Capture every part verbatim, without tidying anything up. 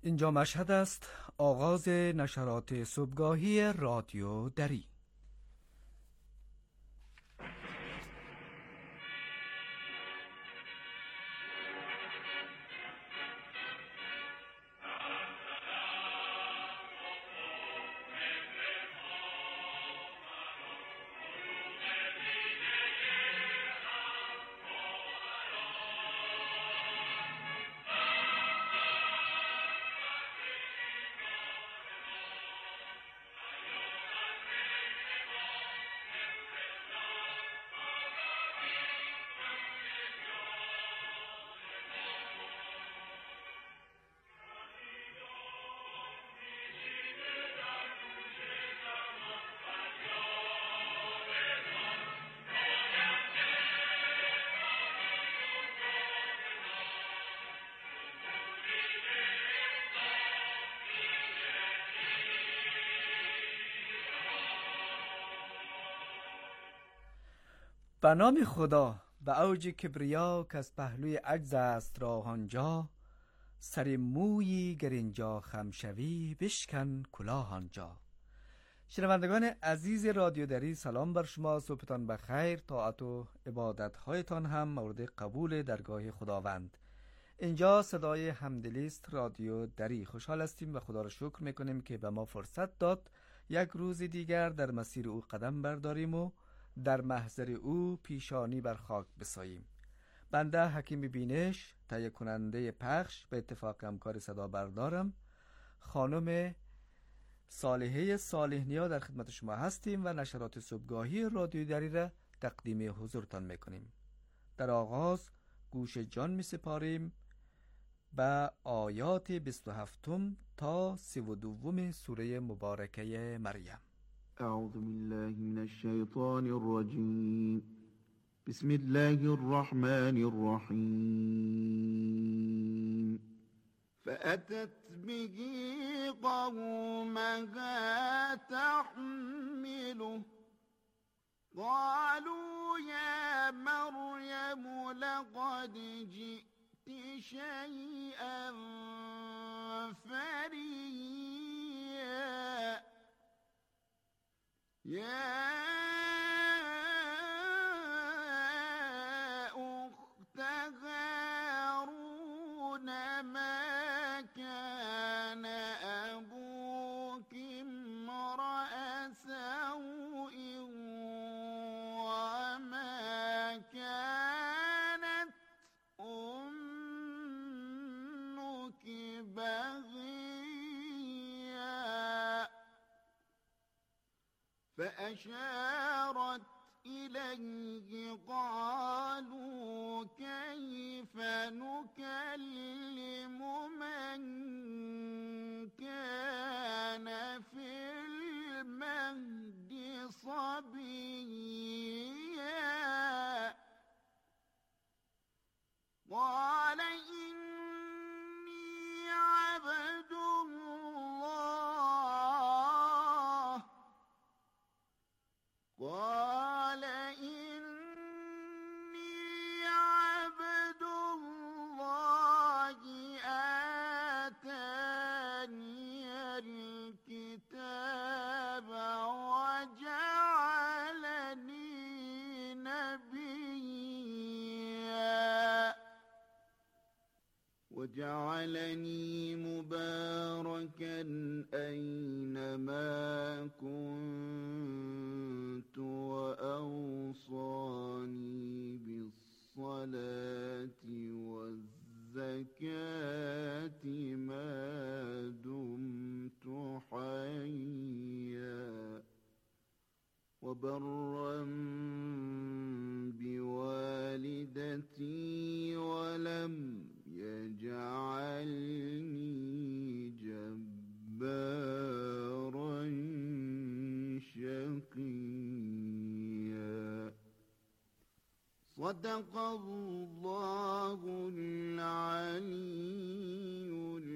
اینجا مشهد است، آغاز نشرات صبحگاهی رادیو دری. به نام خدا، به اوج کبریا که از پهلوی عجز است راه آنجا، سر مویی گر اینجا خم شوی بشکن کلاه آنجا. شنوندگان عزیز رادیو دری، سلام بر شما، صبحتان بخیر، طاعت و عبادت هایتان هم مورد قبول درگاه خداوند. اینجا صدای همدلی است رادیو دری. خوشحال هستیم و خدا را شکر میکنیم که به ما فرصت داد یک روز دیگر در مسیر او قدم برداریم و در محضر او پیشانی بر خاک بساییم. بنده حکیم بینش، تهیه کننده پخش، به اتفاق همکار صدا بردارم خانم صالحه صالح نیا در خدمت شما هستیم و نشرات صبحگاهی رادیو دری را تقدیم حضورتان میکنیم. در آغاز گوش جان می سپاریم به آیات بیست و هفت تا سی و دو سوره مبارکه مریم. اعوذ بالله من الشیطان الرجیم. بسم الله الرحمن الرحیم. فأتت به قومها تحمله قالوا يا مريم لقد جئت شيئا فريا يا أخت هارون ما كان أبوك امرأ سوء وما كانت أمك بغيا فأشارت إليه قالوا كيف نكلم من كان في المهد صبيا قال إني عبد الله قال إني عبد الله آتاني الكتاب وجعلني نبيا وجعلني مباركا أينما كنت وأوصاني بالصلاة والزكاة ما دمت حيا وبرا بوالدتي ولم يجعلني جبارا شقيا صدق الله العلي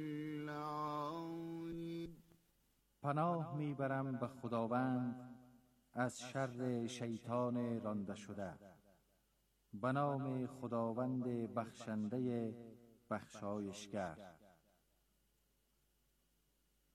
العظيم. پناه میبرم به خداوند از شر شیطان رانده شده. به نام خداوند بخشنده بخشایشگر.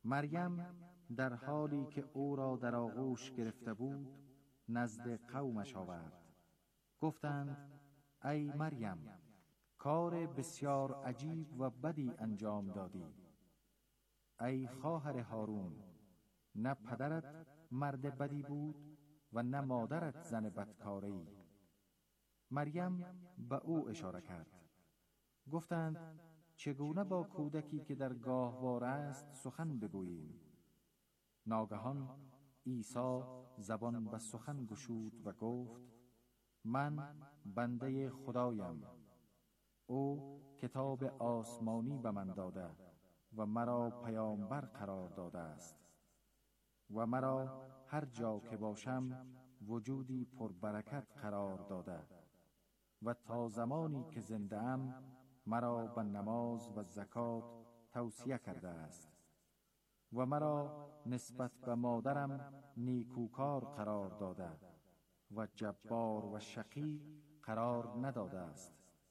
مریم در حالی که او را در آغوش گرفته بود نزد قومش آورد. گفتند ای مریم، کار بسیار عجیب و بدی انجام دادی. ای خواهر هارون، نه پدرت مرد بدی بود و نه مادرت زن بدکاری. مریم به او اشاره کرد. گفتند چگونه با کودکی که در گاهواره است سخن بگوییم؟ ناگهان عیسی زبان به سخن گشود و گفت من بنده خدایم. او کتاب آسمانی به من داده و مرا پیامبر قرار داده است و مرا هر جا که باشم وجودی پربرکت قرار داده و تا زمانی که زنده ام مرا به نماز و زکات توصیه کرده است و مرا نسبت به مادرم نیکوکار قرار داده و جبار و شقی قرار نداده است.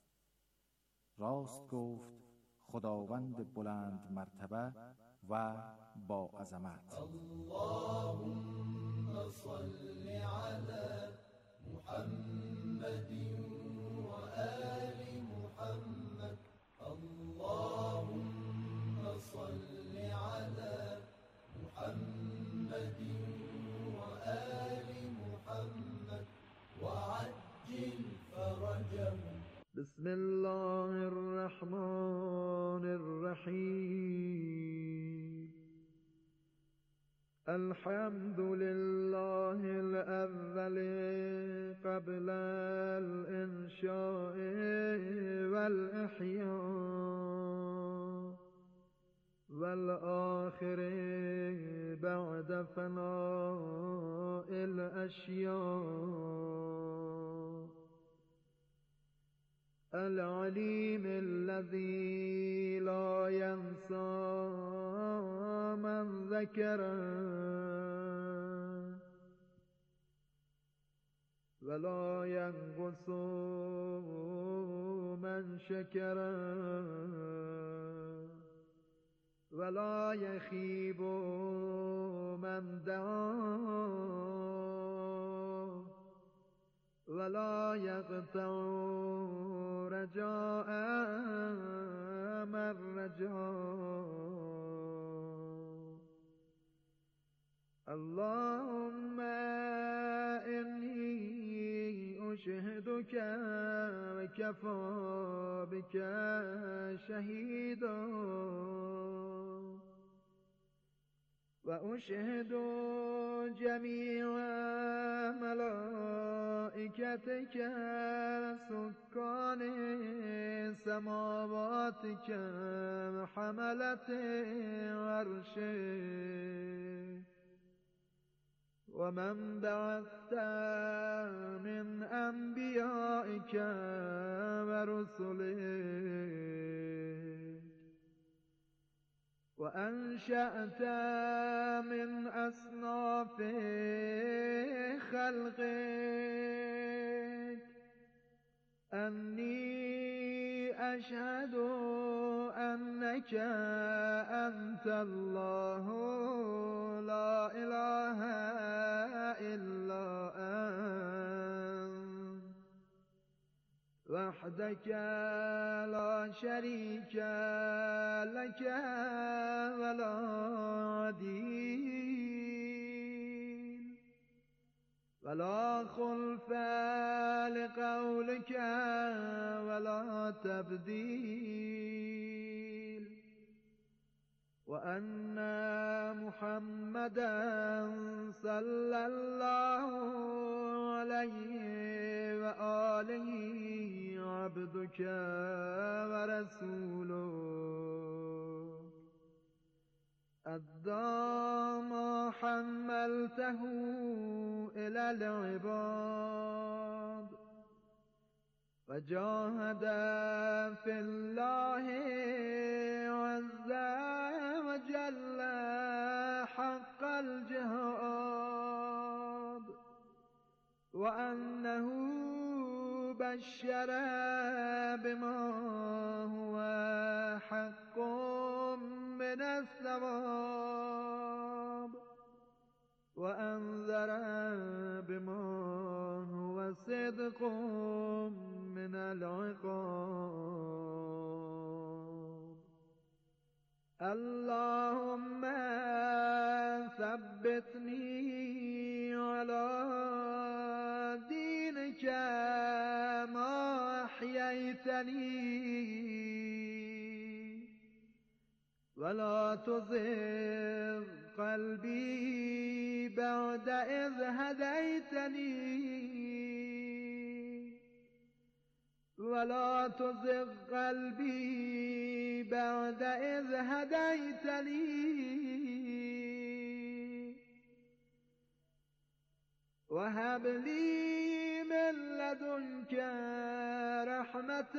راست گفت خداوند بلند مرتبه و با عظمت. اللهم صل على محمد و آل محمد. اللهم صل على محمد و آل محمد وعجل فرجهم. بسم الله الرحمن الرحيم. الحمد لله الأول قبل الإنشاء والإحياء والآخر بعد فناء الأشياء. العليم الذي لا ينسى من ذكره ولا ينقص من شكره ولا يخيب من دعاه ولا يقطع رجاء من رجاه. اللهم إني أشهدك وكفى بك شهيدا وأشهد جميع ملائكتك سكان سماواتك وحملة عرشك ومن بعثت من أنبيائك ورسلك وأنشأت من أصناف خلقك أني أشهد أنك أنت الله لا إله إلا أنت وحدك لا شريك لك ولا عديل ولا خلف لقولك ولا تبديل وأن محمدا صلى الله عليه وآله عبدك ورسوله أدى ما حملته إلى العباد وجاهد في الله عز وجل حق الجهاد وأنه بشر بما هو حق من الثواب اللهم ثبتني على دينك ما أحييتني ولا تزغ قلبي بعد إذ هديتني ولا تزغ قلبي بعد إذ هديتني وهب لي من لدنك رحمة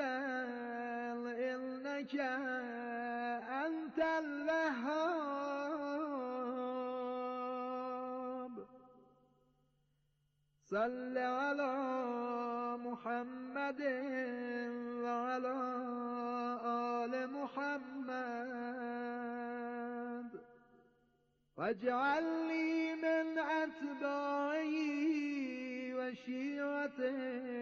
إنك أنت الوهاب صل على محمد وعلى آل محمد واجعلني من أتباعه وشيعته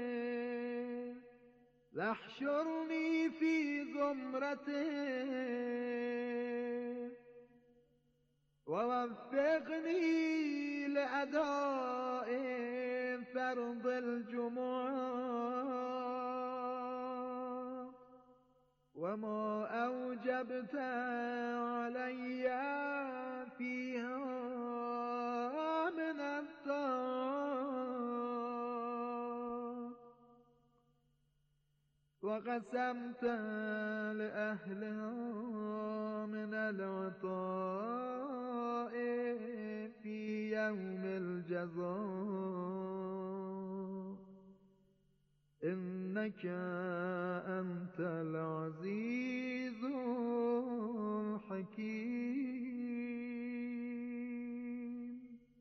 واحشرني في زمرته ووفقني لأداء فرض الجمعة وما أوجبت علي فيها من الطاعات وقسمت لأهلها من العطاء في يوم الجزاء إنك أنت العزيز الحكيم.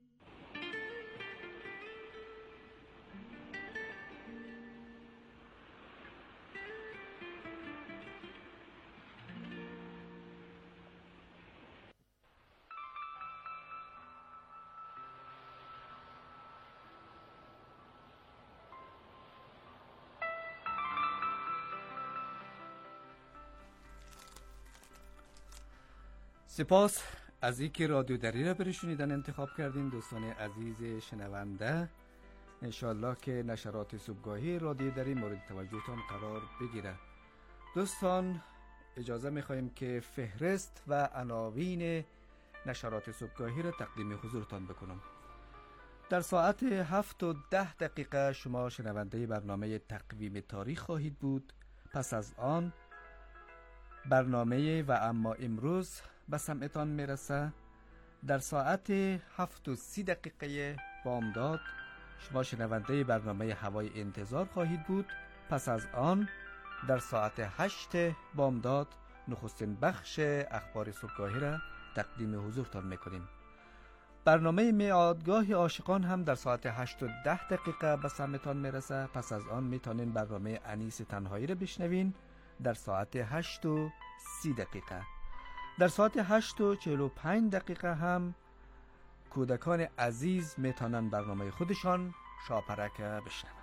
سپاس از اینکه رادیو دری را برای شنیدن انتخاب کردین دوستان عزیز شنونده. انشالله که نشرات صبحگاهی رادیو دری مورد توجهتان قرار بگیره. دوستان اجازه میخواییم که فهرست و عناوین نشرات صبحگاهی را تقدیم حضورتان بکنم. در ساعت هفت و ده دقیقه شما شنونده برنامه تقویم تاریخ خواهید بود. پس از آن برنامه و اما امروز به سمعتان میرسه. در ساعت هفت و سی دقیقه بامداد شما شنونده برنامه هوای انتظار خواهید بود. پس از آن در ساعت هشت بامداد نخستین بخش اخبار صبحگاهی را تقدیم حضورتان میکنیم. برنامه میعادگاه عاشقان هم در ساعت هشت و ده دقیقه به سمعتان میرسه. پس از آن میتونین برنامه انیس تنهایی را بشنوین در ساعت هشت و سی دقیقه. در ساعت هشت و چهل و پنج دقیقه هم کودکان عزیز میتونن برنامه خودشان شاپرک بشنوند.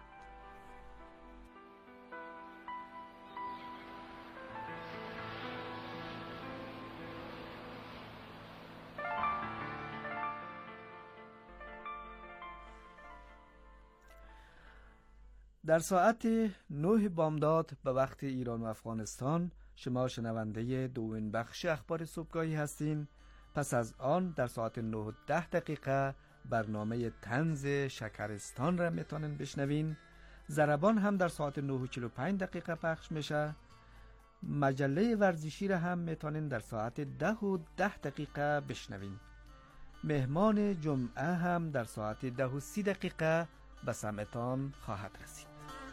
در ساعت نه بامداد به وقت ایران و افغانستان شما شنونده دومین بخش اخبار صبحگاهی هستین. پس از آن در ساعت نه و ده دقیقه برنامه طنز شکرستان را میتونن بشنوین. ضربان هم در ساعت نه و چهل و پنج دقیقه پخش میشه. مجله ورزشی را هم میتونن در ساعت ده و ده دقیقه بشنوین. مهمان جمعه هم در ساعت ده و سی دقیقه به سمعتان خواهد رسید.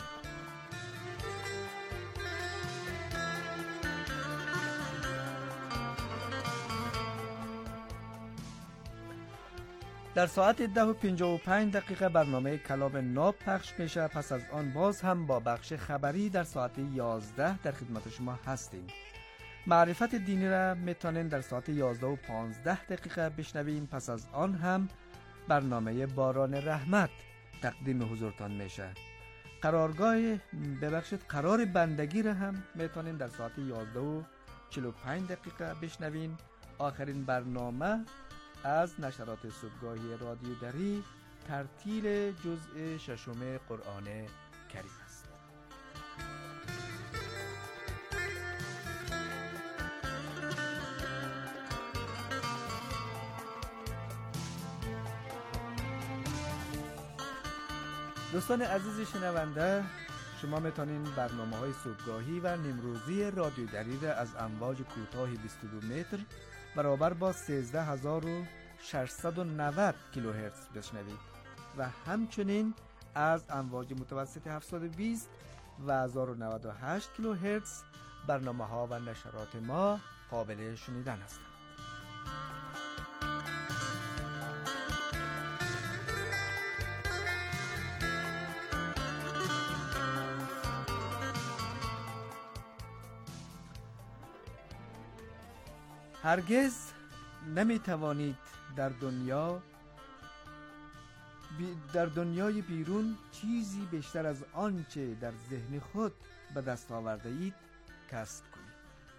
در ساعت ده و پنجاه و پنج دقیقه برنامه کلام ناب پخش میشه. پس از آن باز هم با بخش خبری در ساعت یازده در خدمت شما هستیم. معرفت دینی را میتونین در ساعت یازده و پانزده دقیقه بشنویم. پس از آن هم برنامه باران رحمت تقدیم حضورتان میشه. قرارگاه ببخشید قرار بندگی را هم میتونین در ساعت یازده و چهل و پنج دقیقه بشنوین. آخرین برنامه از نشرات صبحگاهی رادیو دری ترتیل جزء ششم قرآن کریم است. دوستان عزیز شنونده، شما میتونین برنامه های صبحگاهی و نیمروزی رادیو دری را از امواج کوتاه بیست و دو متر برابر با سیزده هزار و ششصد و نود کیلوهرتز بشنوید و همچنین از امواج متوسط هفتصد و بیست و هزار و نود و هشت کیلوهرتز برنامه ها و نشرات ما قابل شنیدن هستند. هرگز نمی توانید در دنیا بی در دنیای بیرون چیزی بیشتر از آنچه در ذهن خود به دست آورده اید کسب کنید.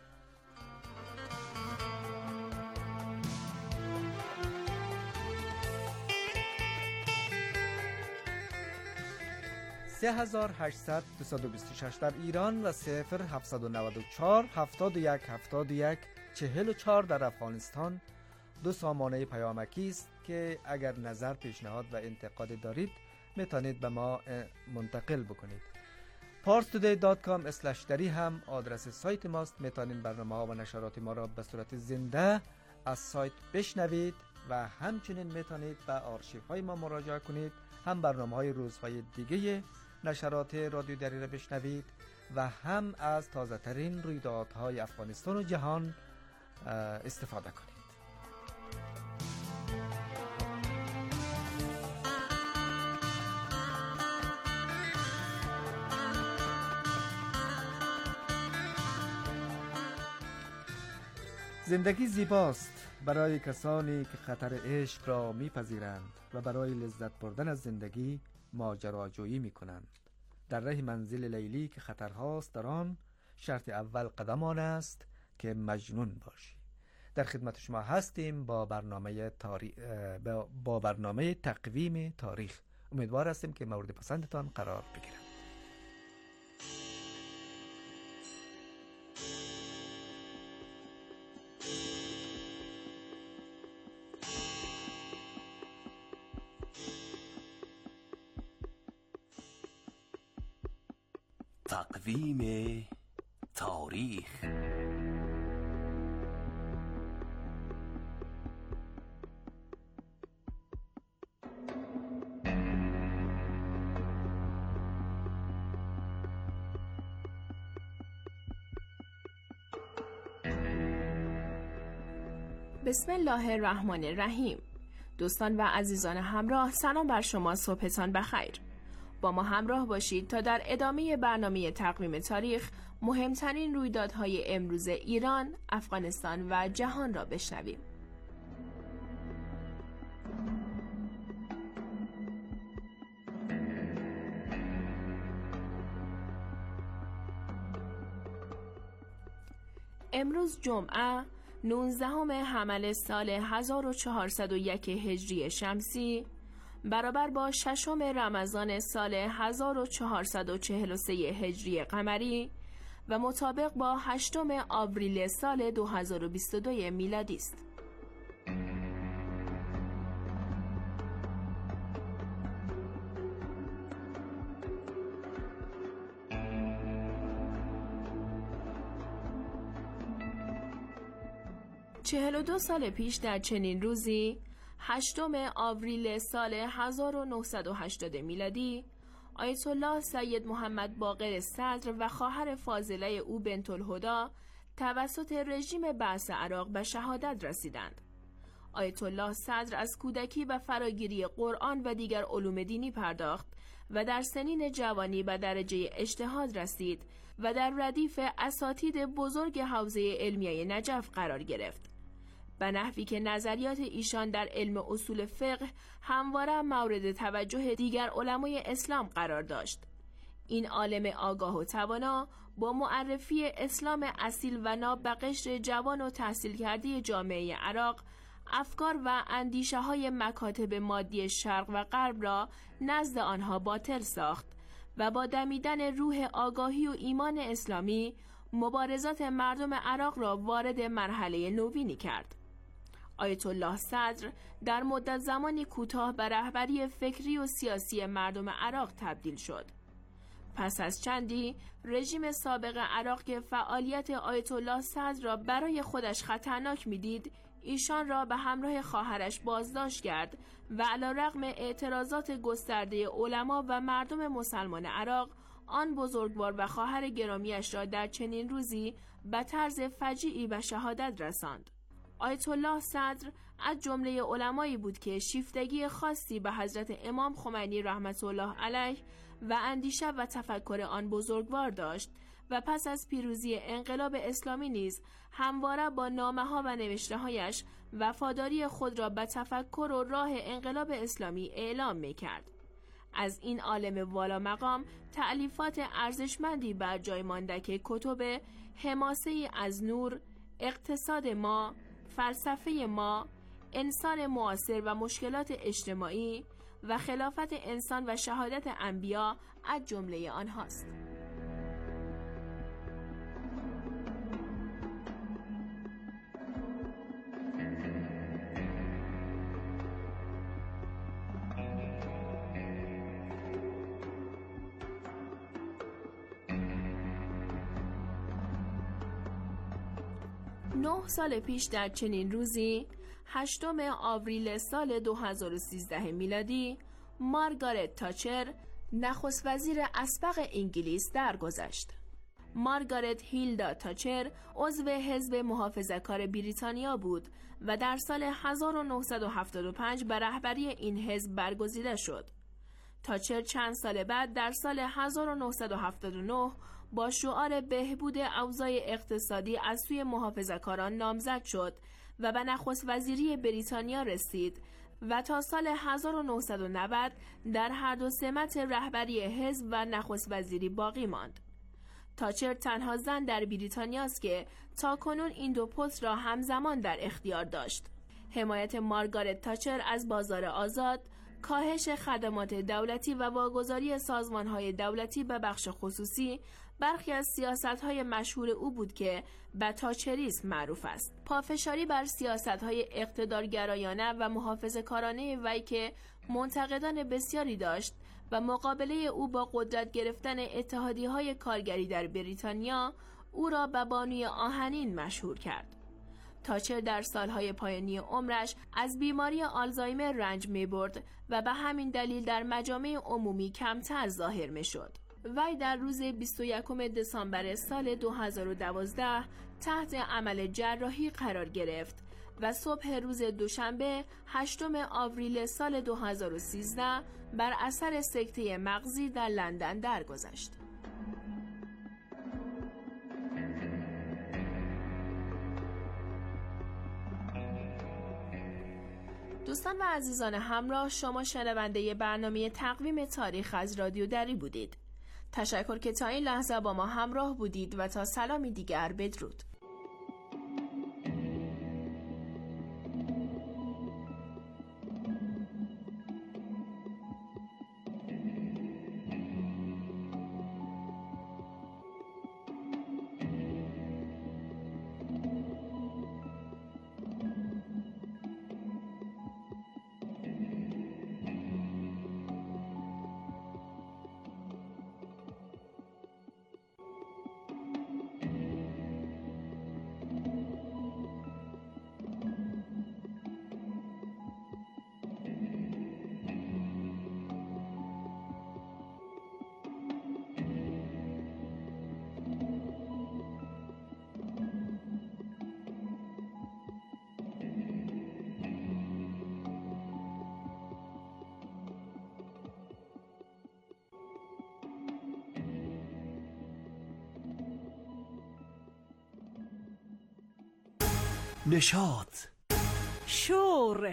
سه هزار و هشتصد دویست و بیست و شش در ایران و صفر هفتصد و نود و چهار هفتاد و یک هفتاد و یک چهل و چهار در افغانستان دو سامانه پیامکی است که اگر نظر، پیشنهاد و انتقاد دارید میتونید به ما منتقل بکنید. پارس تودی دات کام اسلش دری هم آدرس سایت ماست. میتونید برنامه ها و نشرات ما را به صورت زنده از سایت بشنوید و همچنین میتونید به آرشیو های ما مراجعه کنید، هم برنامه های روزهای دیگه نشرات رادیو دری را بشنوید و هم از تازه ترین رویدادهای افغانستان و جهان استفاده کنید. زندگی زیباست برای کسانی که خطر عشق را میپذیرند و برای لذت بردن از زندگی ماجراجویی میکنند. در راه منزل لیلی که خطرهاست در آن، شرط اول قدم آن است که مجنون باشی. در خدمت شما هستیم با برنامه تاریخ، با برنامه تقویم تاریخ. امیدوار هستیم که مورد پسندتان قرار بگیرد. تقویم تاریخ. بسم الله الرحمن الرحیم. دوستان و عزیزان همراه، سلام بر شما، صبحتان بخیر. با ما همراه باشید تا در ادامه برنامه تقویم تاریخ مهمترین رویدادهای امروز ایران، افغانستان و جهان را بشنویم. امروز جمعه نوزدهم حمل سال هزار و چهارصد و یک هجری شمسی برابر با ششم رمضان سال هزار و چهارصد و چهل و سه هجری قمری و مطابق با هشتم آوریل سال دو هزار و بیست و دو میلادی است. چهل و دو سال پیش در چنین روزی، هشتم آوریل سال هزار و نهصد و هشتاد میلادی، آیت الله سید محمد باقر صدر و خواهر فاضله او بنت الهدی توسط رژیم بعث عراق به شهادت رسیدند. آیت الله صدر از کودکی به فراگیری قرآن و دیگر علوم دینی پرداخت و در سنین جوانی به درجه اجتهاد رسید و در ردیف اساتید بزرگ حوزه علمیه نجف قرار گرفت، به نحوی که نظریات ایشان در علم اصول فقه همواره مورد توجه دیگر علمای اسلام قرار داشت. این عالم آگاه و توانا با معرفی اسلام اصیل و ناب به قشر جوان و تحصیل کرده جامعه عراق، افکار و اندیشه های مکاتب مادی شرق و غرب را نزد آنها باطل ساخت و با دمیدن روح آگاهی و ایمان اسلامی مبارزات مردم عراق را وارد مرحله نوینی کرد. آیت الله صدر در مدت زمانی کوتاه به رهبری فکری و سیاسی مردم عراق تبدیل شد. پس از چندی رژیم سابق عراق که فعالیت آیت الله صدر را برای خودش خطرناک می‌دید، ایشان را به همراه خواهرش بازداشت کرد و علیرغم اعتراضات گسترده علما و مردم مسلمان عراق، آن بزرگوار و خواهر گرامیش را در چنین روزی به طرز فجیعی به شهادت رساند. آیت الله صدر از جمله علمایی بود که شیفتگی خاصی به حضرت امام خمینی رحمت الله علیه و اندیشه و تفکر آن بزرگوار داشت و پس از پیروزی انقلاب اسلامی نیز همواره با نامه‌ها و نوشته‌هایش وفاداری خود را به تفکر و راه انقلاب اسلامی اعلام می‌کرد. از این عالم والا مقام تألیفات ارزشمندی بر جای مانده که کتب حماسه‌ای از نور، اقتصاد ما، فلسفه ما، انسان معاصر و مشکلات اجتماعی و خلافت انسان و شهادت انبیا از جمله آنهاست. نه سال پیش در چنین روزی، هشتم آوریل سال دو هزار و سیزده میلادی، مارگارت تاچر نخست وزیر اسبق انگلیس درگذشت. مارگارت هیلدا تاچر عضو حزب محافظه‌کار بریتانیا بود و در سال هزار و نهصد و هفتاد و پنج به رهبری این حزب برگزیده شد. تاچر چند سال بعد در سال هزار و نهصد و هفتاد و نه با شعار بهبود اوضاع اقتصادی از سوی محافظه‌کاران نامزد شد و به نخست وزیری بریتانیا رسید و تا سال هزار و نهصد و نود در هر دو سمت رهبری حزب و نخست وزیری باقی ماند. تاچر تنها زن در بریتانیا است که تاکنون این دو پست را همزمان در اختیار داشت. حمایت مارگارت تاچر از بازار آزاد، کاهش خدمات دولتی و واگذاری سازمان‌های دولتی به بخش خصوصی برخی از سیاست‌های مشهور او بود که به تاچریسم معروف است. پافشاری بر سیاست‌های اقتدارگرایانه و محافظه‌کارانه وی که منتقدان بسیاری داشت و مقابله او با قدرت گرفتن اتحادیه‌های کارگری در بریتانیا او را به بانوی آهنین مشهور کرد. تاچر در سالهای پایانی عمرش از بیماری آلزایمر رنج می‌برد و به همین دلیل در مجامع عمومی کمتر ظاهر می‌شد. وی در روز بیست و یکم دسامبر سال دو هزار و دوازده تحت عمل جراحی قرار گرفت و صبح روز دوشنبه هشتم آوریل سال دو هزار و سیزده بر اثر سکته مغزی در لندن درگذشت. دوستان و عزیزان همراه، شما شنونده برنامه تقویم تاریخ از رادیو دری بودید. تشکر که تا این لحظه با ما همراه بودید و تا سلامی دیگر بدرود. نشاط، شور،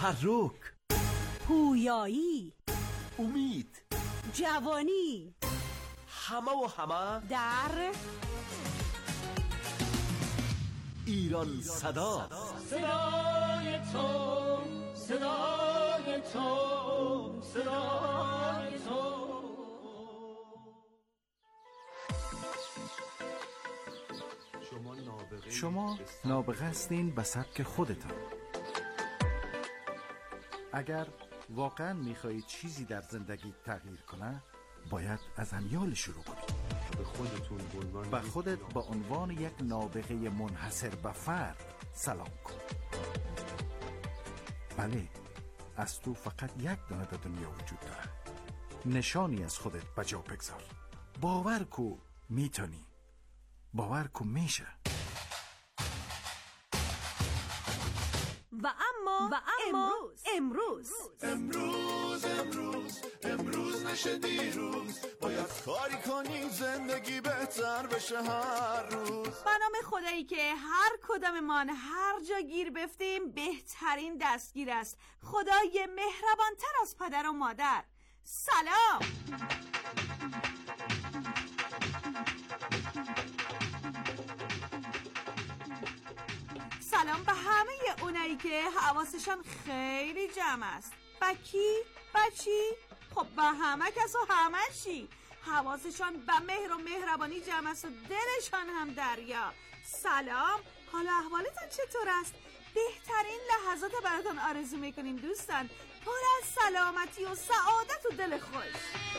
تحرک، پویایی، امید، جوانی، همه و همه در ایران صدا. صدای تو، صدای تو، صدای تو. شما نابغه هستین به سبک خودتان. اگر واقعا میخواهید چیزی در زندگی تغییر کنه، باید از امیال شروع کنید. به خودتون به خودت با عنوان یک نابغه منحصر به فرد سلام کن. بله، از تو فقط یک دانه در دنیا وجود داره. نشانی از خودت بجا بگذار. باور کو میتونی. باور کو میشه. و اما و اما امروز امروز امروز امروز نشه دیروز، باید کاری کنی زندگی بهتر بشه هر روز. به نام خدایی که هر کداممان هر جا گیر بفتیم بهترین دستگیر است، خدای مهربانتر از پدر و مادر. سلام. سلام به همه اونایی که حواسشان خیلی جمع است. با کی؟ با چی؟ خب با همه کس و همه چی. حواسشان به مهر و مهربانی جمع است و دلشان هم دریا. سلام، حالا احوالتان چطور است؟ بهترین لحظات براتون آرزو میکنیم دوستان، پر از سلامتی و سعادت و دل خوش.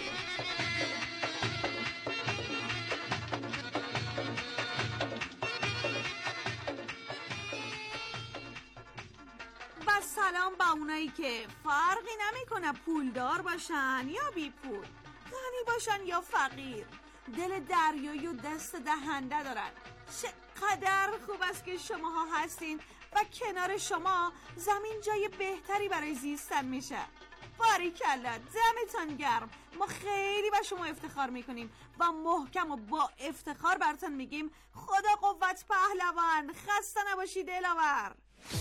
و سلام با اونایی که فرقی نمیکنه پولدار باشن یا بی پول، غنی باشن یا فقیر، دل دریایی و دست دهنده دارن. چقدر خوب است که شماها هستین و کنار شما زمین جای بهتری برای زیستن میشه. باریکلا، دمتان گرم. ما خیلی با شما افتخار میکنیم و محکم و با افتخار براتون میگیم خدا قوت پهلوان. خسته نباشید دلاور.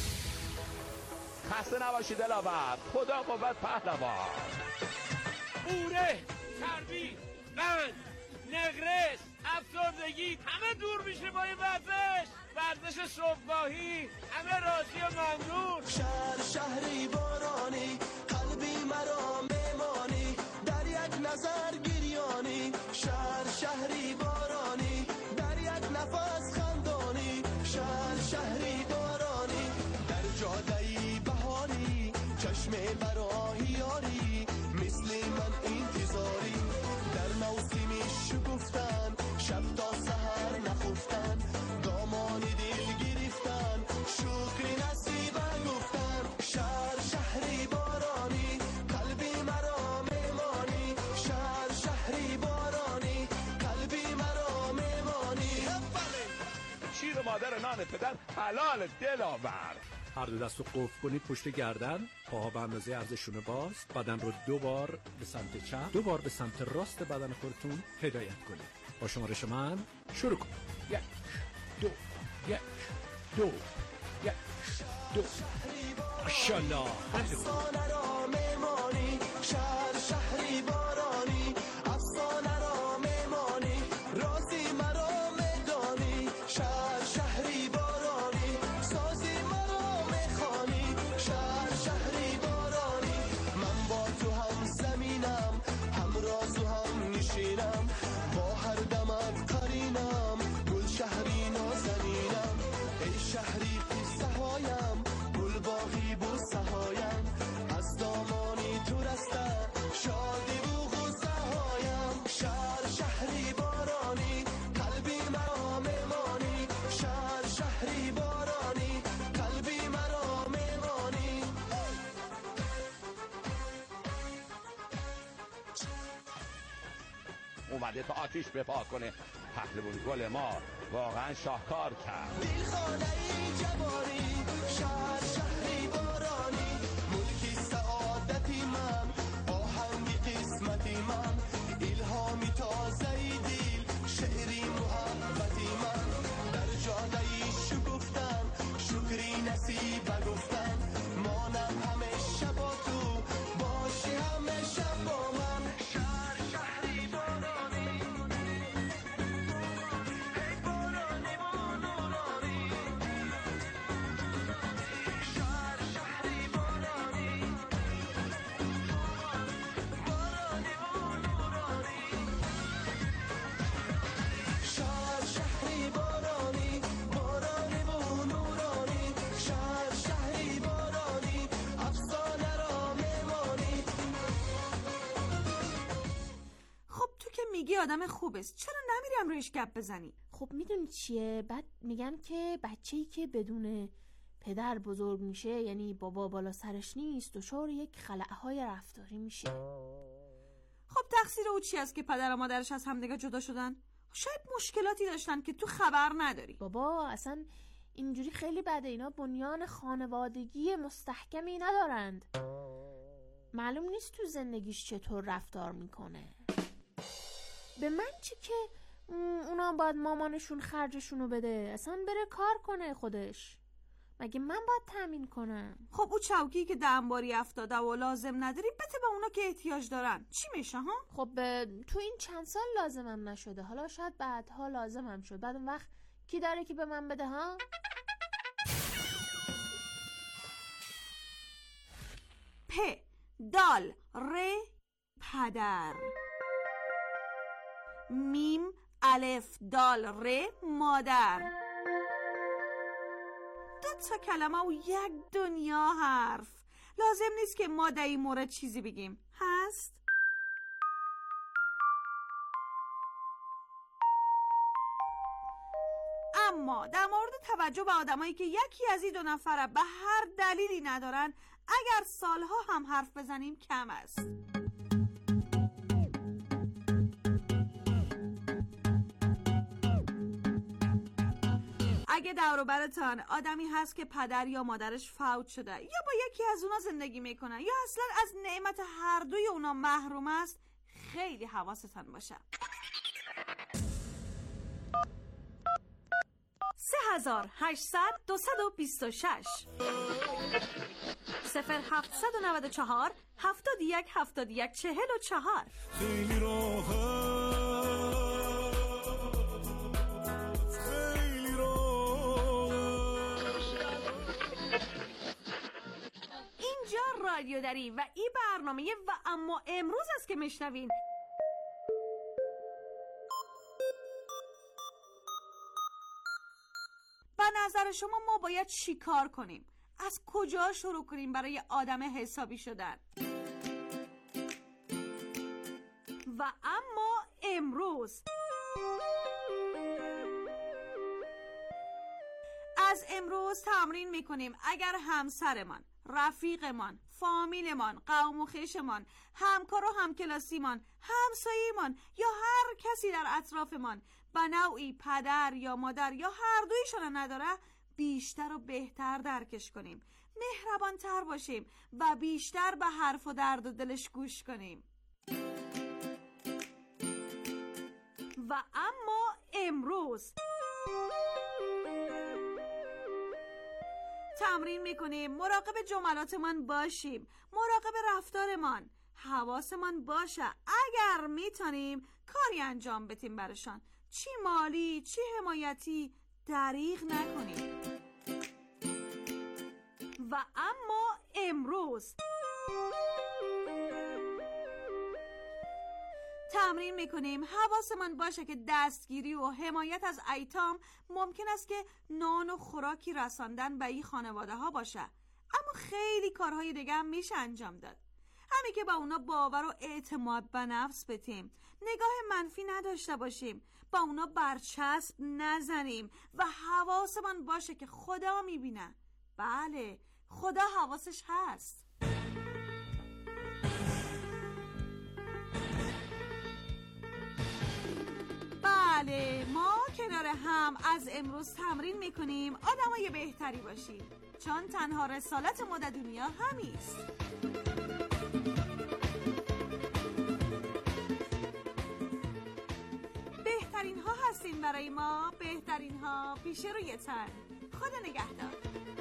خسته نباشید دلاور. خدا قوت پهلوان. اوره، چربی، قند، نقرس، افسردگی همه دور میشه با این ورزش. ورزش صبحگاهی همه راضی و ممنون. شهر شهری بارانی، قلبی مرا میمانی، در یک نظر گریانی. شهر شهری بارانی، در یک نفس خندانی. شهر شهری بارانی، در جادهی بهاری، چشم براهی یاری، مثل من انتظاری. در موسمی شگفتن، شب تا سحر نخفتن، دامانی دل گرفتن، شکری نصیب گفتن. شهر شهری بارانی، قلبی مرا میمانی. شهر شهری بارانی، قلبی مرا میمانی. شیر مادر نان پدر حلال دلاور. هر دو دست رو قفل کنید پشت گردن، پاها به اندازه عرض شونه باز، بدن رو دو بار به سمت چپ، دو بار به سمت راست بدن خودتون هدایت کنید. با شمارش من شروع کنید. یک دو یک دو یک دو. ماشاءالله. افسانه را میمانی، شهر شهری بارانی. افسانه را میمانی، رازی مرا میدانی. شهر شهری بارانی، سازی مرا میخوانی. شهر شهری بارانی، من با تو هم زمینم، هم راز و هم نشینم. با هر دمت قرینم، گل شهری نازنینم. ای شهری قصه هایم، گل باغی بوسه هایم. از دامانی تو رسته، شادی و غصه هایم. شهر شهری بارانی، قلبی مرا میمانی. شهر شهری بارانی، قلبی مرا میمانی. اومده تا آتیش بپا کنه. پهلوان گل ما واقعا شاهکار کرد. دلخانه ای جواری، شهر شهری بارانی. ملکی سعادتی من، آهنگی قسمتی من. الهامی تازه ای دل، شعری محبتی من. در جاده ای شگفتن، شکری نصیب گفتن. مانم همه شب با تو، باشی همه شب با من. شهر شهری بارانی، آدم خوبه، چرا نمیرم رویش گپ بزنی؟ خب میدونی چیه؟ بعد میگن که بچه‌ای که بدون پدر بزرگ میشه، یعنی بابا بالا سرش نیست، دچار یک خلأهای رفتاری میشه. خب تقصیر او چی است که پدر و مادرش از همدیگه جدا شدن؟ شاید مشکلاتی داشتن که تو خبر نداری. بابا اصلا اینجوری خیلی بده، اینا بنیان خانوادگی مستحکمی ندارند. معلوم نیست تو زندگیش چطور رفتار میکنه. به من چی که اونا باید مامانشون خرجشونو بده، اصلا بره کار کنه خودش، مگه من باید تامین کنم؟ خب او چوکی که دنباری افتاده و لازم نداری بده به اونا که احتیاج دارن، چی میشه ها؟ خب تو این چند سال لازمم نشده، حالا شاید بعدها لازمم شد، بعد اون وقت کی داره که به من بده ها؟ پ دال ر پدر. میم الف دال ر مادر. دو تا کلمه و یک دنیا حرف. لازم نیست که ما در این مورد چیزی بگیم، هست؟ اما در مورد توجه به آدمایی که یکی از این دو نفره به هر دلیلی ندارن، اگر سالها هم حرف بزنیم کم است. اگه دور و برتان آدمی هست که پدر یا مادرش فوت شده یا با یکی از اونا زندگی میکنه یا اصلا از نعمت هر دوی اونا محروم است، خیلی حواستان باشه. سه هزار هشتصد دوصد و بیست و شش صفر هفتصد و نود و چهار هفتاد و یک هفتاد و یک چهل و چهار. خیلی راحت خیلی راحت. اینجا رادیو دری و این برنامه و اما امروز است که میشنوین. به نظر شما ما باید چی کار کنیم؟ از کجا شروع کنیم برای آدم حسابی شدن؟ و اما امروز از امروز تمرین میکنیم اگر همسرمان، رفیقمان، فامیلمان، قوم و خویشمان، همکار و همکلاسیمان، همسایه‌مان یا هر کسی در اطرافمان به نوعی پدر یا مادر یا هر دویشون نداره، بیشتر و بهتر درکش کنیم، مهربانتر باشیم و بیشتر به حرف و درد و دلش گوش کنیم. و اما امروز تمرین میکنیم مراقب جملاتمان باشیم، مراقب رفتارمان، حواسمان باشه اگر میتونیم کاری انجام بدیم برشان، چی مالی چی حمایتی، دریغ نکنیم. و اما امروز تمرین میکنیم حواسمان باشه که دستگیری و حمایت از ایتام ممکن است که نان و خوراکی رساندن به این خانواده ها باشه، اما خیلی کارهای دیگه هم میشه انجام داد. همین که با اونا باور و اعتماد به نفس بدیم، نگاه منفی نداشته باشیم، با اونا برچسب نزنیم و حواسمان باشه که خدا میبینه. بله، خدا حواسش هست. بله، ما کنار هم از امروز تمرین میکنیم آدمای بهتری باشیم، چون تنها رسالت ما در دنیا همیست. بهترین ها هستین برای ما، بهترین ها پیش روی تن. خدا نگهدار.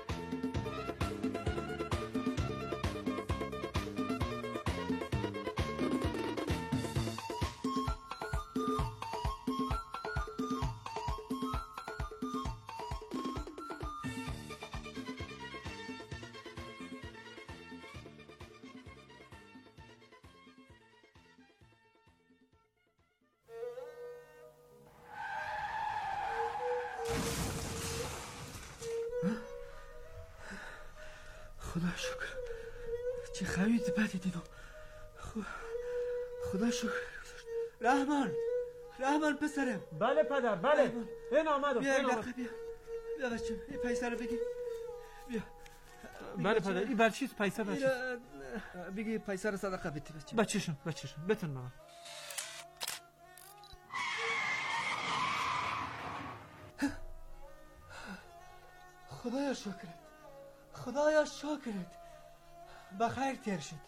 خدا شکر، چه خرید بدید اینو. خدا شکر. رحمان رحمان پسرم. بله پدر بله. این آمدم. بیا بیا بیا. بیا بچه این پیسه رو بگی. بیا. بله پدر این بر چیز پیسه بچه؟ بگی پیسه رو صدقه بدی بچه. بچه‌شون بچه‌شون بتون بابا. خدایا شکرت. خدایا شکرت. بخیر تیر شد.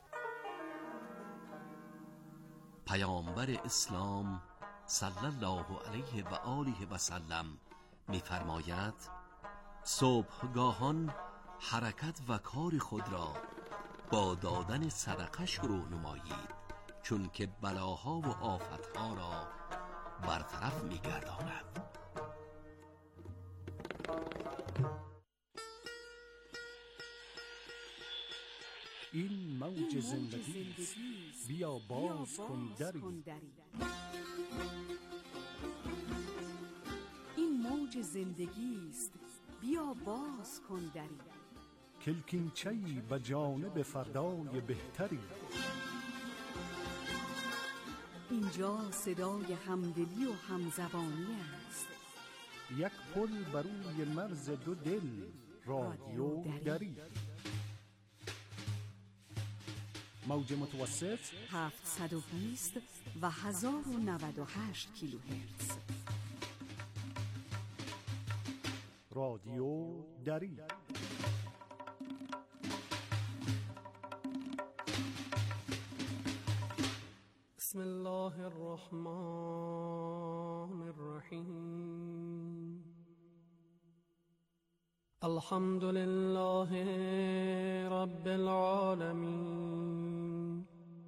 پیامبر اسلام صلی الله علیه و آله و سلم می‌فرماید صبحگاهان حرکت و کار خود را با دادن صدقه شروع نمایید، چون که بلاها و آفتها را برطرف می‌گرداند. این موج زندگی بیا باز کن دری. این موج زندگی است بیا باز کن دری. کلکینچه‌ای به جانب فردای بهتری. اینجا صدای همدلی و همزبانی است. یک پل بر روی مرز دو دل، رادیو دری. موج متوسط هفتصد و بیست و هزار و نود و هشت کیلوهرتز. رادیو دری. بسم الله الرحمن الرحیم. الحمد لله رب العالمين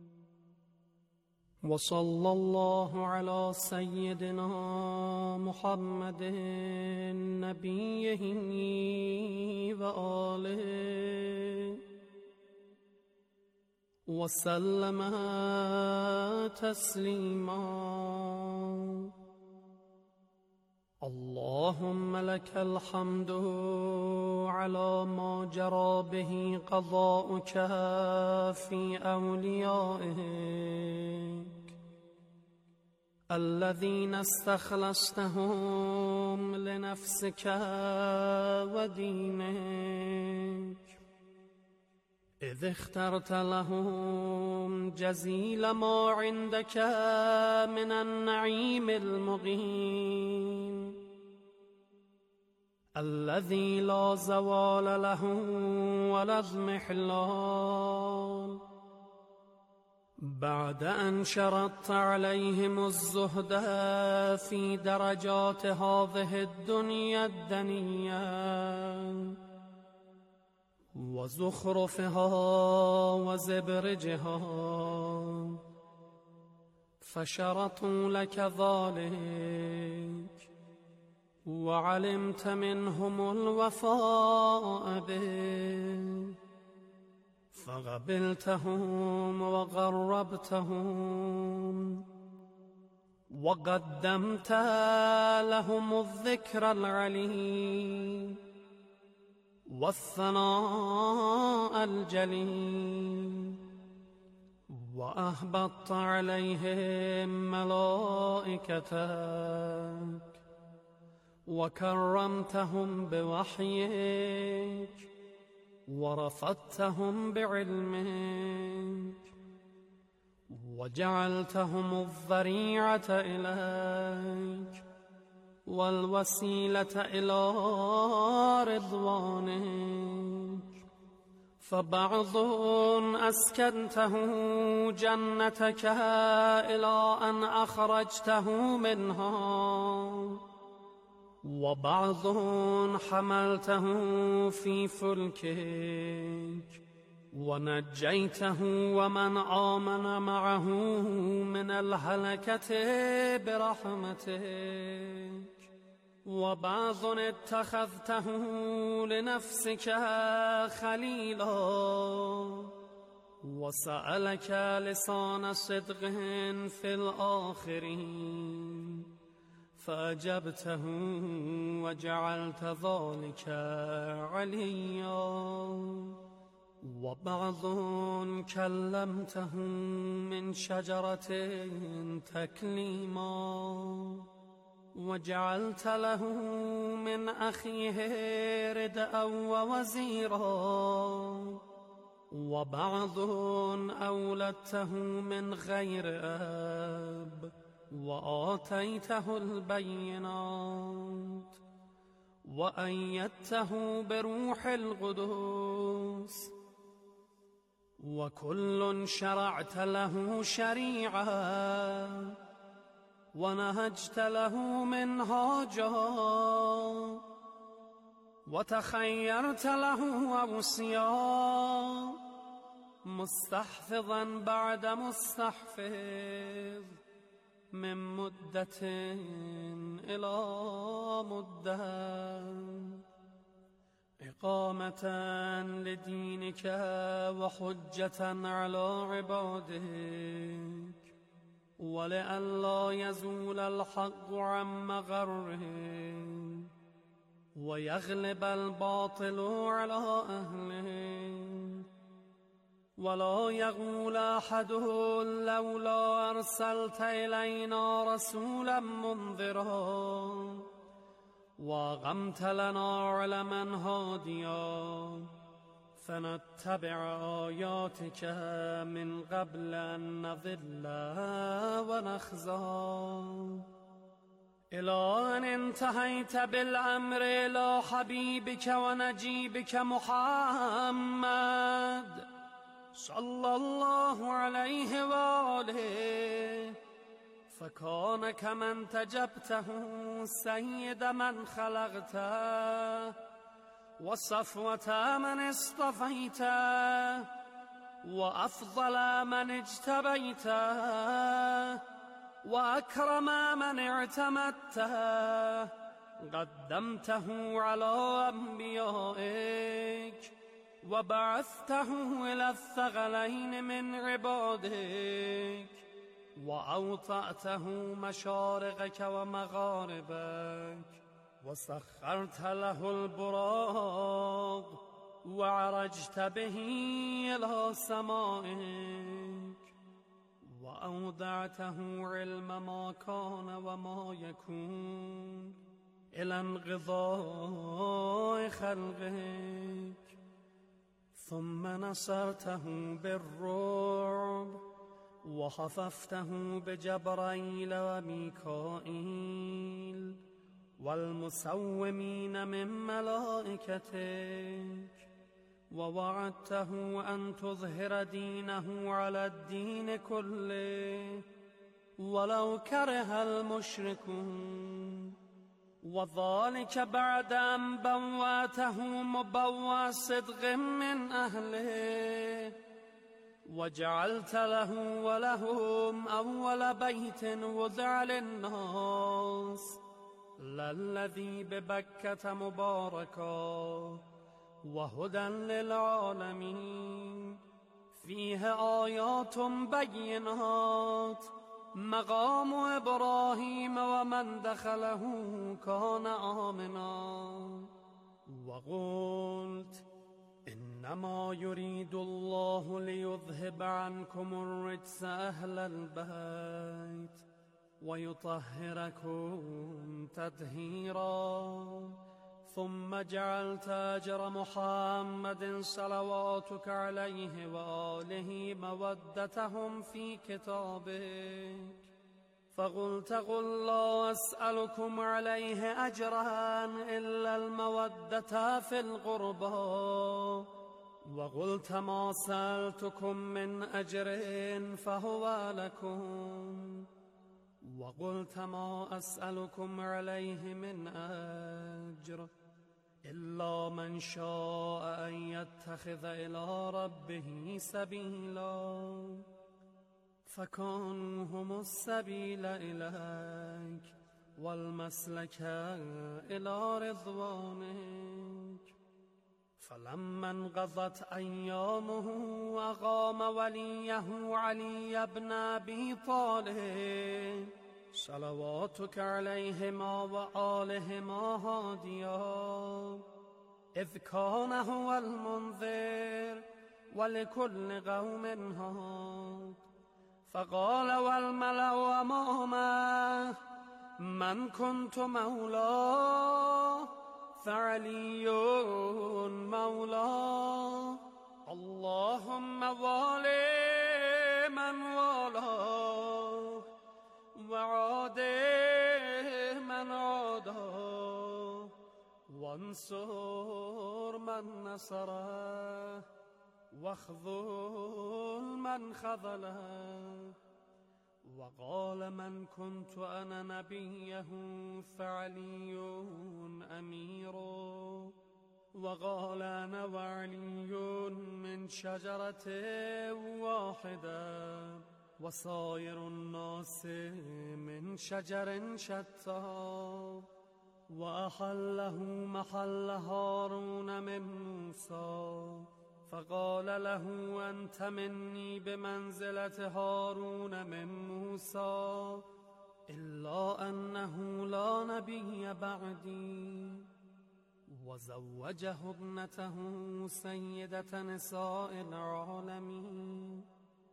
وصلى الله على سيدنا محمد نبيه وآله وسلم تسليما. اللهم لك الحمد على ما جرى به قضاؤك في أوليائك الذين استخلصتهم لنفسك ودينك، إذ اخترت لهم جزيل ما عندك من النعيم المقيم الذي لا زوال له ولا اضمحلال، بعد أن شرطت عليهم الزهد في درجات هذه الدنيا الدنيا وزخرفها وزبرجها، فشرطوا لك ذلك وعلمت منهم الوفاء به فقبلتهم وقربتهم وقدمت لهم الذكر العليم والثناء الجليل، وأهبطت عليهم ملائكتك وكرمتهم بوحيك ورفضتهم بعلمك وجعلتهم الذريعة إليك والوسيلة إلى رضوانك، فبعض أسكنته جنتك إلى أن أخرجته منها، وبعض حملته في فلكك ونجيته ومن آمن معه من الهلكة برحمتك، وبعض اتخذته لنفسك خليلا وسألك لسان صدق في الآخرين فأجبته وجعلت ذلك عليا، وبعض كلمته من شجرة تكليما وجعلت له من أخيه ردءا ووزيرا وبعض أولدته من غير أب وآتيته البينات وأيدته بروح القدس وكل شرعت له شريعة ونهجت له منهاجا وتخيرت له أوصيا مستحفظا بعد مستحفظ من مدة إلى مدة إقامة لدينك وحجة على عبادك ولئلا يزول الحق عن مغره ويغلب الباطل على أهله ولا يقول أحد لولا أرسلت إلينا رسولا منذرا وأقمت لنا علما هاديا فنتبع آياتك من قبل أن نضل ونخزى إلى أن انتهيت بالأمر إلى حبيبك ونجيبك محمد صلى الله عليه وآله فكان كمن تجبته سيد من خلقته وصفوة من اصطفيته وأفضل من اجتبيته وأكرم من اعتمدته قدمته على أنبيائك وبعثته إلى الثقلين من عبادك وأوطأته مشارقك ومغاربك وسخرت له البراق وعرجت به إلى سمائك وأودعته علم ما كان وما يكون إلى انقضاء خلقك ثم نصرته بالرعب وخففته بجبرائيل وميكائيل والمسومين من ملائكتك ووعدته أن تظهر دينه على الدين كله ولو كره المشركون وذلك بعد أن بوأته مبوأ صدق من أهله وجعلت له ولهم أول بيت وضع للناس للذي ببكة مباركا وهدى للعالمين فيه آيات بينات مقام إبراهيم ومن دخله كان آمنا وقلت إنما يريد الله ليذهب عنكم الرجس أهل البيت ويطهركم تطهيرا ثم جعلت أجر محمد صلواتك عليه وآله مودتهم في كتابك فقلت قل لا أسألكم عليه أجرا إلا المودة في القربى وقلت ما سألتكم من أجر فهو لكم وقلت ما أسألكم عليه من أجر إلا من شاء أن يتخذ إلى ربه سبيلا فكانوا هم السبيل إليك والمسلك إلى رضوانك فلما انقضت أيامه أقام وليه علي بن أبي طالب صلواتك عليهما وآلهما هاديا إذ كان هو المنذر ولكل قوم هاد. فقال والملأ أمامه من كنت مولاه فعلي مولاه. اللهم وال من والاه وعاد من عاداه وانصر من نصره واخذل من خذله. وقال من كنت أنا نبيه فعلي أميره. وقال أنا وعلي من شجرة واحدة وسائر الناس من شجر شتى. وأحله محل هارون من موسى. فقال له أنت مني بمنزلة هارون من موسى إلا أنه لا نبي بعدي. وزوجه ابنته سيدة نساء العالمين.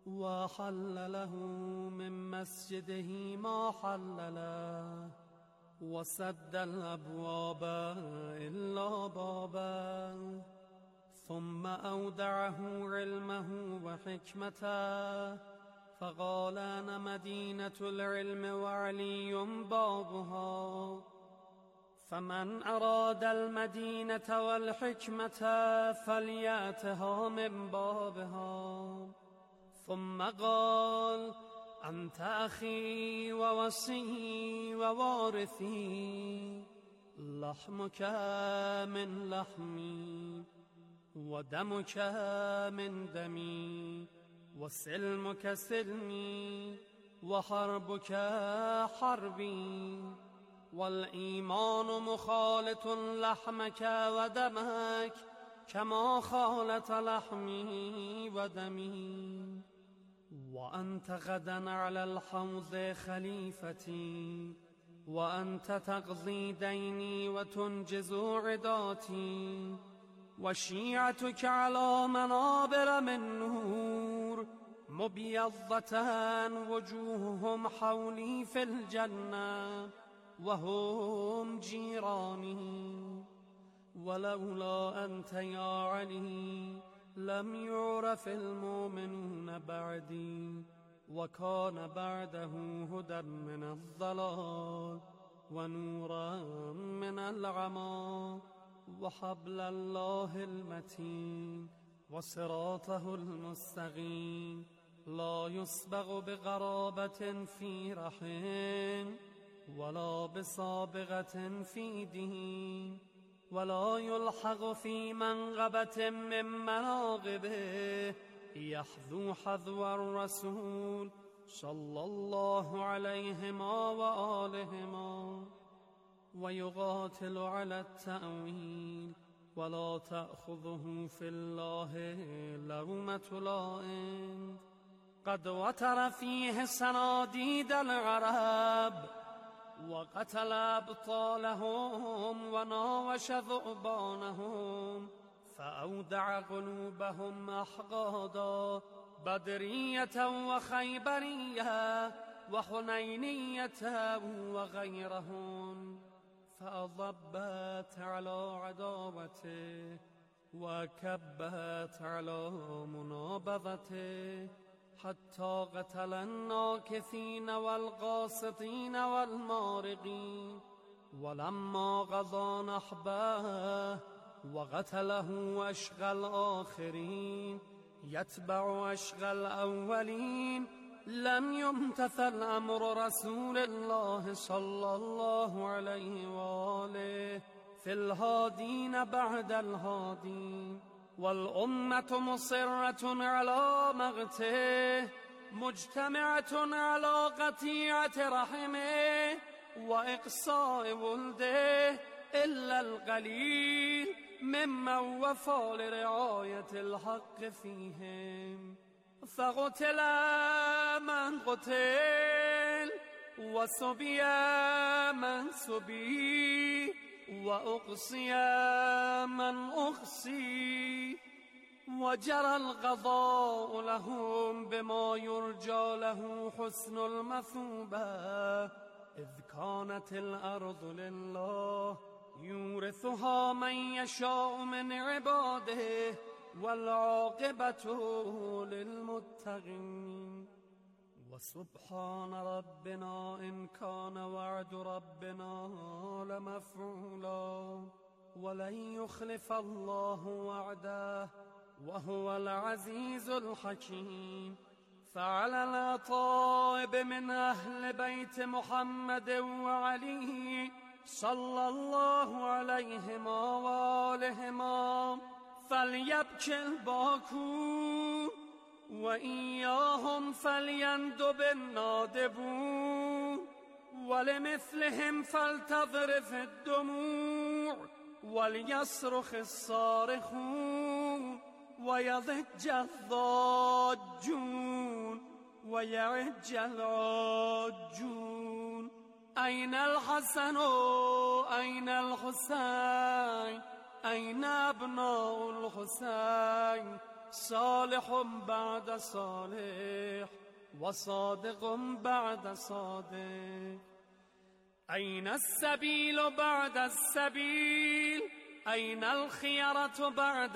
وحل له من مسجده ما حل له. وسد الأبواب إلا بابا. ثم أودعه علمه وحكمته. فقال أنا مدينة العلم وعلي بابها. فمن أراد المدينة والحكمة فليأتها من بابها. ثم قال أنت أخي ووصي ووارثي. لحمك من لحمي ودمك من دمي وسلمك سلمي وحربك حربي. والإيمان مخالط لحمك ودمك كما خالط لحمي ودمي. وأنت غدا على الحوض خليفتي. وأنت تقضي ديني وتنجز عداتي. وشيعتك على منابر من نور مبيضة وجوههم حولي في الجنة وهم جيراني. ولولا أنت يا علي لم يعرف المؤمنون بعدي. وكان بعده هدى من الضلال ونورا من العمى وحبل الله المتين وصراطه المستقيم. لا يسبغ بغرابة في رحم ولا بسابغة في دين ولا يلحق في منغبة من مناغبه. يحذو حذو الرسول صلى الله عليهما وآلهما. ويقاتل على التأويل ولا تأخذه في الله لومة لائم. قد وتر فيه صناديد العرب وقتل أبطالهم وناوش ذؤبانهم. فأودع قلوبهم أحقادا بدرية وخيبرية وحنينية وغيرهم. فأضبت على عداوته وكبت على منابذته حتى قتل الناكثين والقاسطين والمارقين. ولما قضى نحبه وقتله أشقى الآخرين يتبع أشقى الأولين. لم يمتثل أمر رسول الله صلى الله عليه وآله في الهادين بعد الهادين. والأمة مصرة على مقته مجتمعة على قطيعة رحمه وإقصاء ولده إلا القليل ممن وفى لرعاية الحق فيهم. فقتل من قتل وسبي من سبي وأقصي من أقصي. وجرى القضاء لهم بما يرجى له حسن المثوبة إذ كانت الأرض لله يورثها من يشاء من عباده والعاقبة للمتقين وسبحان ربنا إن كان وعد ربنا لمفعولا ولن يخلف الله وعده وهو العزيز الحكيم. فعلى الأطائب من أهل بيت محمد وعلي صلى الله عليهما وآلهما فليبكي الباكون وإياهم فليندب النادبون ولمثلهم فلتذرف الدموع وليصرخ الصارخون ويضج الضاجون ويعج العاجون. أين الحسن أين الحسين أين أبناء الحسين صالح بعد صالح وصادق بعد صادق. أين السبيل بعد السبيل أين الخيرة بعد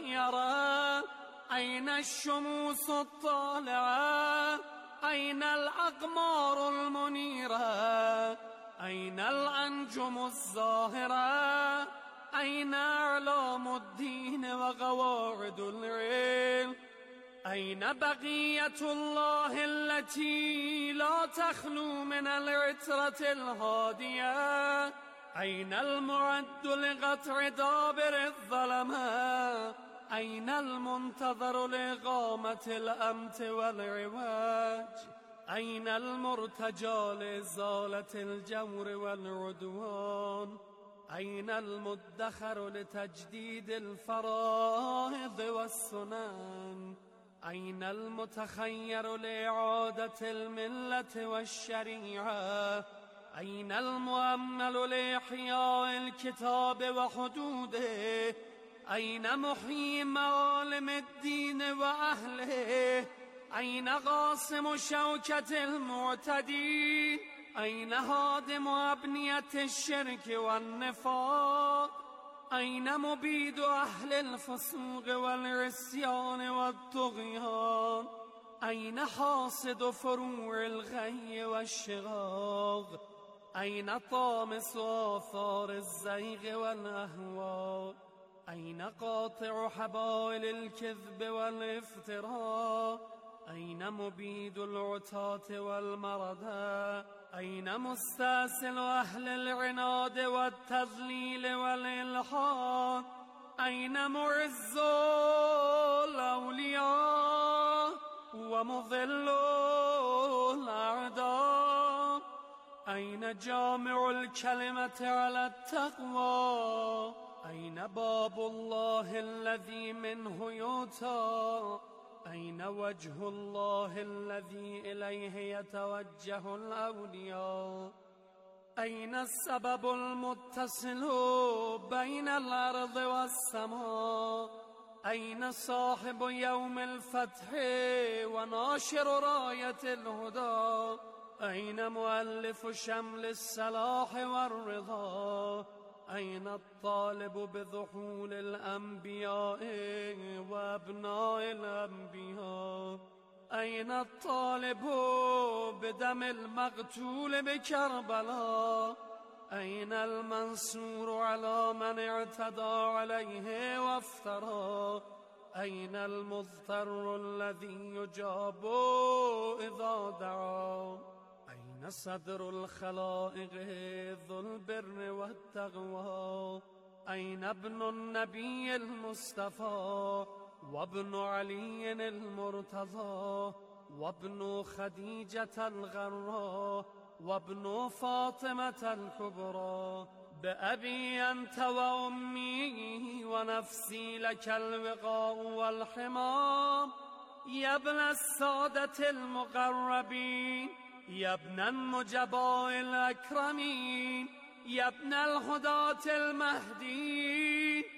الخيرة أين الشموس الطالعة أين الأقمار المنيرة أين الأنجم الظاهرة أين أعلام الدين وقواعد العلم أين بقية الله التي لا تخلو من العترة الهادية أين المعد لقطع دابر الظلمة أين المنتظر لإقامة الأمت والعواج أين المرتجى لإزالة الجور والعدوان أين المدخر لتجديد الفرائض والسنن أين المتخير لإعادة الملة والشريعة أين المؤمل لإحياء الكتاب وحدوده أين محيي معالم الدين وأهله أين قاسم شوكة المعتدين أين هادم أبنية الشرك والنفاق أين مبيد أهل الفسوق والعصيان والطغيان أين حاصد فروع الغي والشغاغ أين طامس آثار الزيغ والأهواء أين قاطع حبائل الكذب والافتراء أين مبيد العتاة والمردى أين مستأصل أهل العناد والتذليل والإلحاد أين معز الأولياء ومضل الأعداء أين جامع الكلمة على التقوى أين باب الله الذي منه يؤتى أين وجه الله الذي إليه يتوجه الأولياء أين السبب المتصل بين الأرض والسماء أين صاحب يوم الفتح وناشر راية الهدى أين مؤلف شمل الصلاح والرضا أين الطالب بذحول الأنبياء وأبناء الأنبياء أين الطالب بدم المقتول بكربلاء أين المنصور على من اعتدى عليه وافترى أين المضطر الذي يجاب إذا دعا أين صدر الخلائق ذو البر والتقوى أين ابن النبي المصطفى وابن علي المرتضى وابن خديجة الغراء وابن فاطمة الكبرى بأبي أنت وأمي ونفسي لك الوقاء والحمام يا ابن السادة المقربين يا ابن النجباء الأكرمين يا ابن الهداة المهديين يا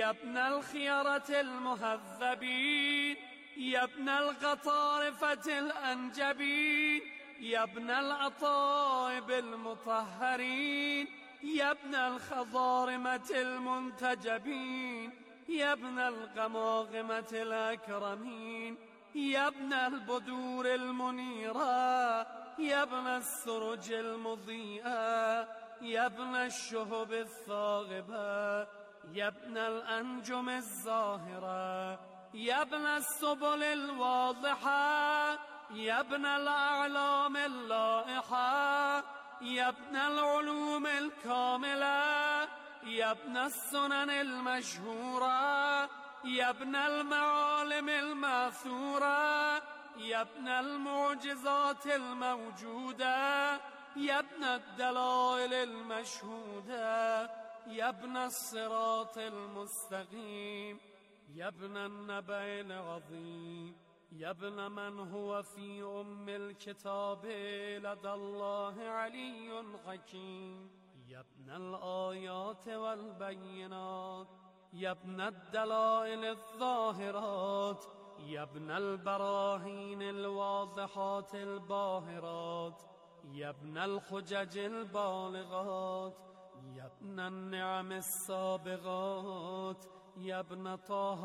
يا ابن الخيرة المهذبين يا ابن القطارفة الأنجبين يا ابن الأطائب المطهرين يا ابن الخضارمة المنتجبين يا ابن القماغمة الأكرمين يا ابن البدور المنيرة يا ابن السرج المضيئة يا ابن الشهب الثاغبة يا ابن الأنجم الزاهرة يا ابن السبل الواضحة يا ابن الأعلام اللائحة يا ابن العلوم الكاملة يا ابن السنن المشهورة يا ابن المعالم الماثورة يا ابن المعجزات الموجودة يا ابن الدلائل المشهودة يا ابن الصراط المستقيم يا ابن النبأ العظيم يا ابن من هو في أم الكتاب لدى الله علي حكيم يا ابن الآيات والبينات يا ابن الدلائل الظاهرات يا ابن البراهين الواضحات الباهرات يا ابن الحجج البالغات يا ابن النعم السابغات يا ابن طه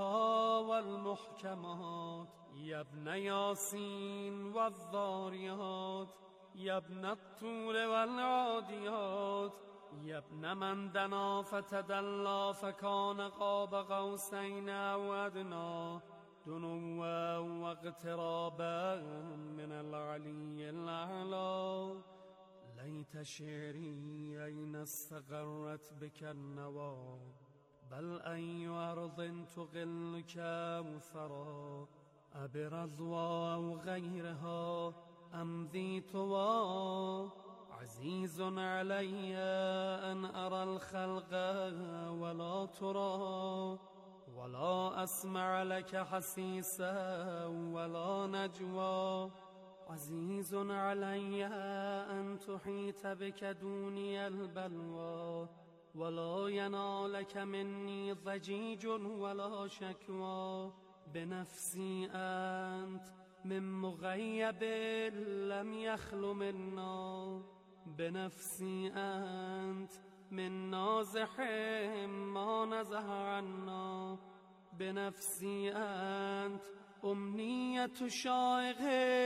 والمحكمات يا ابن ياسين والذاريات يا ابن الطول والعاديات يا ابن من دنا فتدلى فكان قاب قوسين أو أدنى دنوا واقترابا من العلي الأعلى ليت شعري أين استقرت بك النوى بل أي أرض تغلك مثرى أبرزوا أو غيرها أم ذي طوى عزيز علي أن أرى الخلق ولا ترى ولا أسمع لك حسيسا ولا نجوى عزيز علي أن تحيط بك دوني البلوى ولا ينالك مني ضجيج ولا شكوى بنفسي أنت من مغيب لم يخل منا بنفسي أنت من نازح ما نزه عنا بنفسي أنت أمنية شائق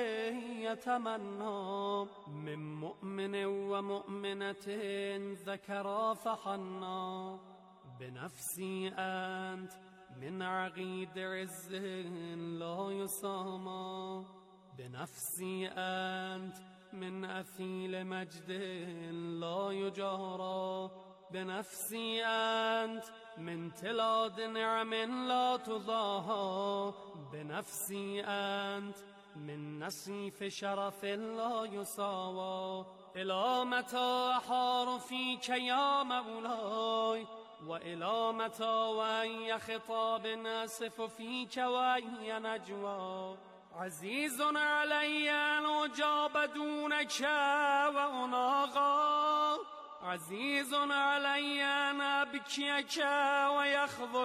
يتمنى من مؤمن ومؤمنة ذكرا فحنا بنفسي أنت من عقيد عز لا يسامى بنفسي أنت من أثيل مجد لا يجارى بنفسي أنت من تلاد نعم لا تضاهى بنفسي أنت من نصيف شرف لا يساوى إلى متى أحار فيك يا مولاي وإلى متى وأي خطاب آسف فيك وأي نجوى عزيز علي أن أجاب دونك وأناغى عزيز علي أن أبكيك ويخذل